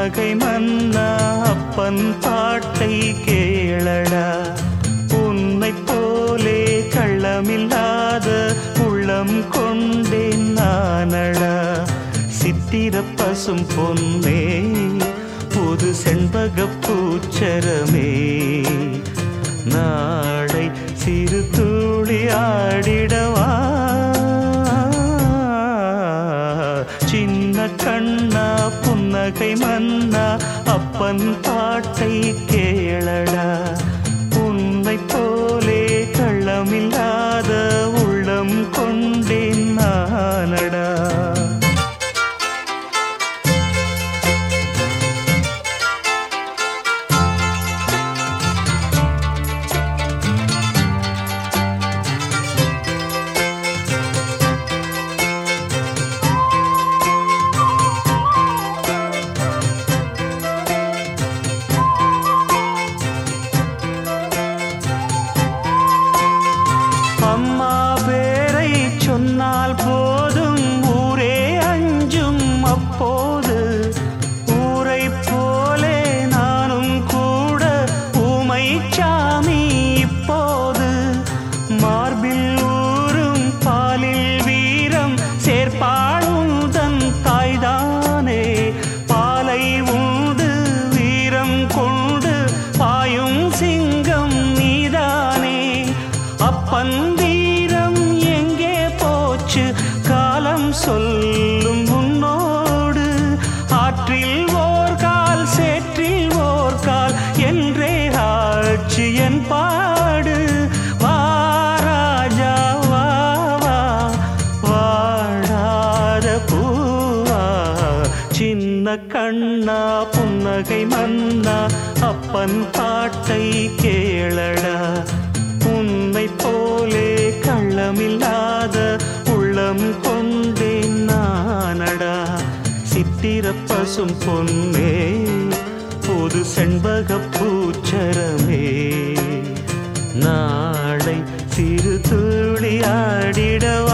புன்னகை மன்னா அப்பன் பாட்டை கேளடா. உன்னை போலே கள்ளமில்லாத உள்ளம் கொண்டேன் நானடா. சித்திர பசும் பொன்னே புது செண்பக பூச்சரமே, நாளை சிறு துளி ஆடிடவா. சின்ன கண்ணா புன்னகை மன்னா அப்பன் பாட்டை கேளடா. உன்னை போலே கள்ளமில்லாத உள்ளம் கொண்டேன் நானடா. அம்மா பேரை சொன்னால் போதும் ஊரே அஞ்சும் அப்போது. ஊரை போலே நானும் கூட ஊமை சாமி இப்போது. மார்பில் ஊரும் பாலில் வீரம் சேர்ப்பாளும் தன் தாய்தானே. பாலை உண்டு வீரம் கொண்டு பாயும் சிங்கம் நீதானே. அப்பன் வீரம் எங்கே போச்சு காலம் சொல்லும் உன்னோடு. ஆற்றில் ஓர் கால் சேற்றில் ஓர் கால் என்றே ஆட்சி என் பாடு. வா ராஜா வா வா வாடாத பூவா. சின்ன கண்ணா புன்னகை மன்னா அப்பன் பாட்டை கேளடா. உன்னை போலே கள்ளமில்லாத உள்ளம் கொண்டேன் நானடா. சித்திர பசும் பொன்னே புது செண்பக பூச்சரமே, நாளை சிறு துளி ஆடிடவா.